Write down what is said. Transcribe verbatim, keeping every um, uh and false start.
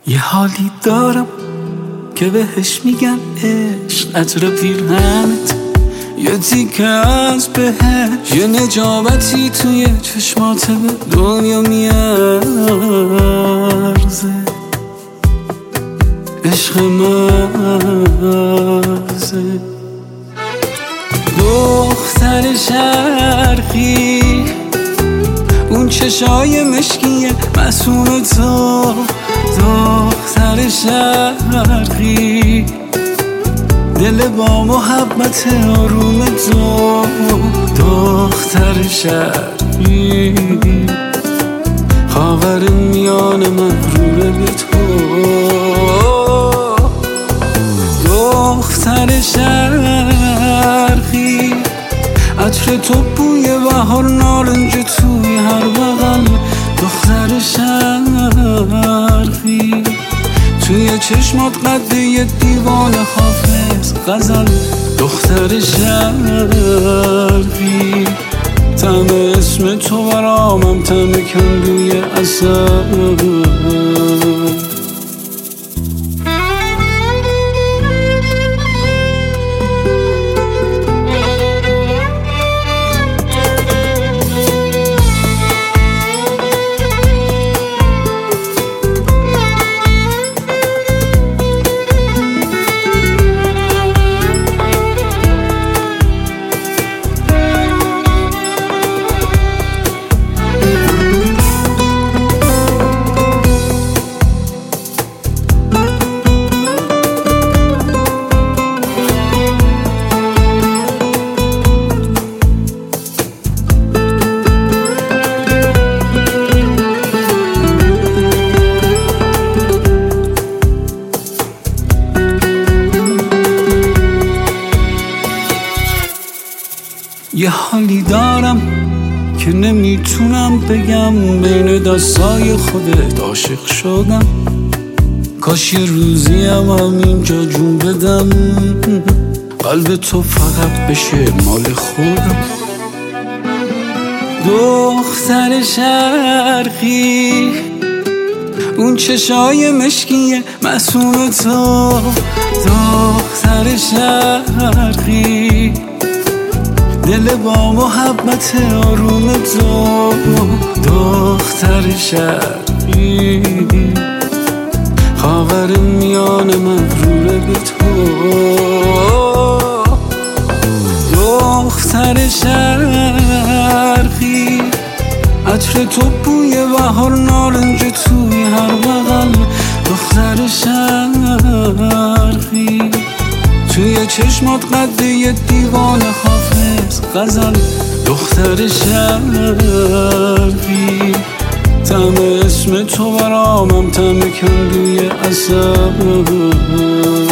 یه حالی دارم که بهش میگن عشق، عطر پیرهنت یه تیکه از بهش، یه نجابتی توی چشمات به دنیا میارزه. عشق مرزه دختر شرقی، اون چشای مشکیه مسئول تو. دختر شرقی، دل با محبت آروم تو. دختر شرقی، خاور میان مغرور به تو. دختر شرقی، عطر تو بوی بهار، نارنج توی هر بغل. دختر شرقی، توی چشمات قد یه دیوان حافظ غزل. دختر شرقی، طعم اسم تو برامم طعم کندوی عسل. یه حالی دارم که نمیتونم بگم، بین دستای خودت عاشق شدم. کاش یه روزی هم همینجا جون بدم، قلب تو فقط بشه مال خودم. دختر شرقی، اون چشای مشکیه مسئول تو. دختر شرقی، دل با محبت آروم تو. دختر شرقی، خاور میان مغرور به تو. دختر شرقی، عطر تو بوی بهار، نارنج توی هر بغل. دختر شرقی، توی چشمات قد یه دیوان حافظ غزل. دختر شرقی، طعم اسم تو برامم طعم کندوی عسل.